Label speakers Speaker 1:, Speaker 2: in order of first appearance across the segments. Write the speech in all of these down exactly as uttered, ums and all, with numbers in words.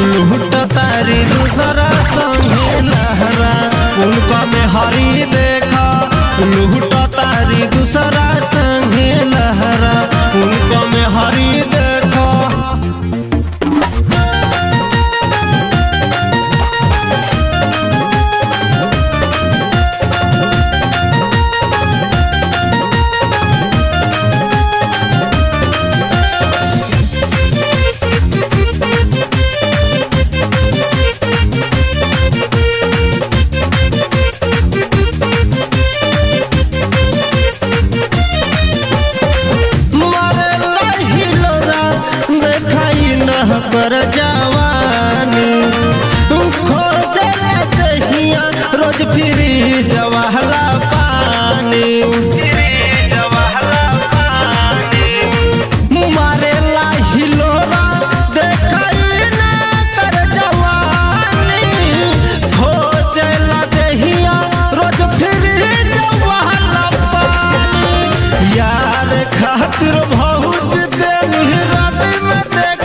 Speaker 1: लूट तारी दूसरा संगे लहरा उनका में हरी देखा लूट तारी दूसरा संगे लहरा उनका में हरी देखा। पर जवानी खोजे दहिया रोज फिरी जवाहला पानी मारे ला हिलोरा देखाई ना कर जवानी खोजे ला दहिया रोज फिरी जवाहला पानी यार खातिर भौज देनी रात में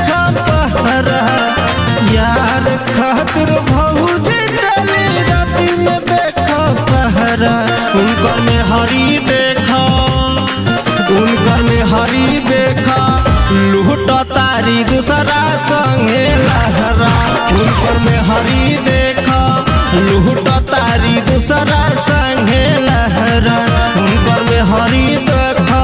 Speaker 1: यार खातिर भौजी चली राती में देखा पहरा उनकर में हरी देखा उनकर में हरी देखा लूट तारी दूसरा संगे लहरा उनकर में हरी देखा लूट तारी दूसरा संगे लहरा उनकर में हरी देखा।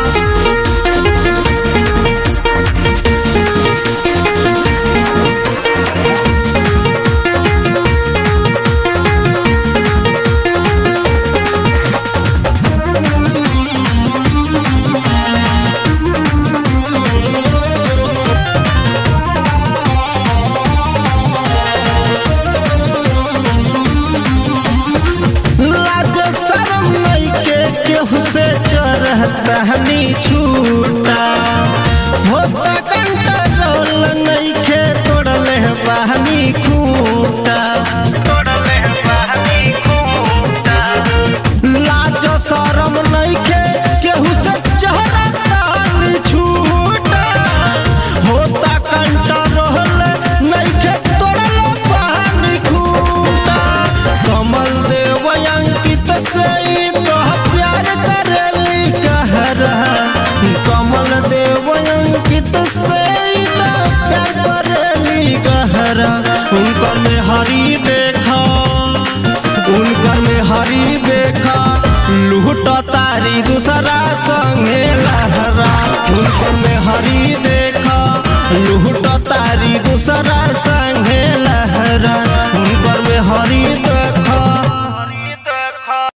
Speaker 1: से चरहनी छूटा होता कंट्रोल नहीं खे तोड़ले बहनी खूटा लाज शरम नहीं खे केहू से चरहनी छूटा होता कंट्रोल नहीं खे तोड़ले बहनी खूटा कमल देव अंकित से कमल देव अंकित से प्यार करेली गहरा उनकर में हरी देखा उनकर में हरी देखा लूट तारी दूसरा संगे लहरा उनकर में हरी देखा लूट तारी